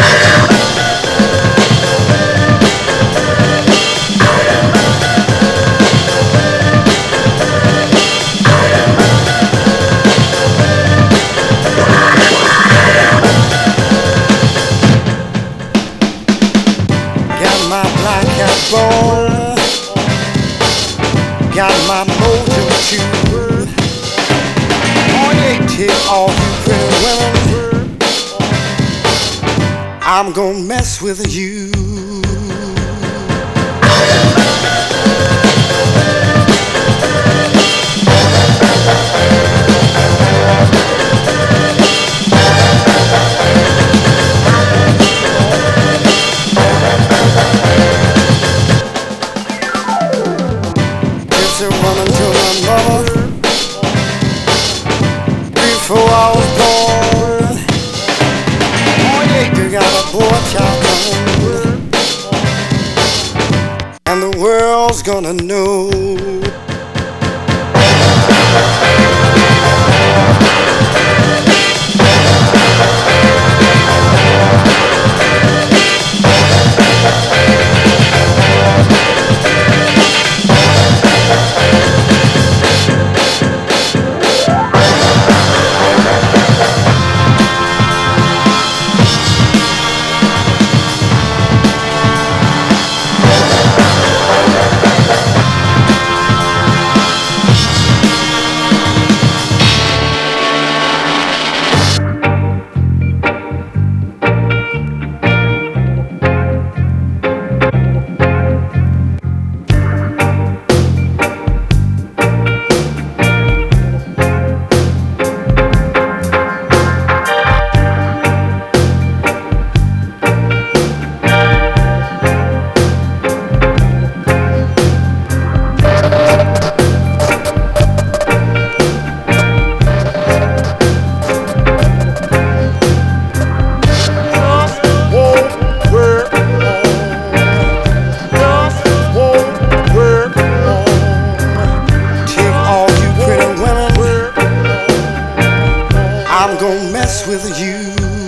Got my black cat bone, got my mojo too. Take all you pretty women, I'm gonna mess with you. Gypsy woman to my mother before I was born. You got a boy child coming, and the world's gonna know. I'm gonna mess with you.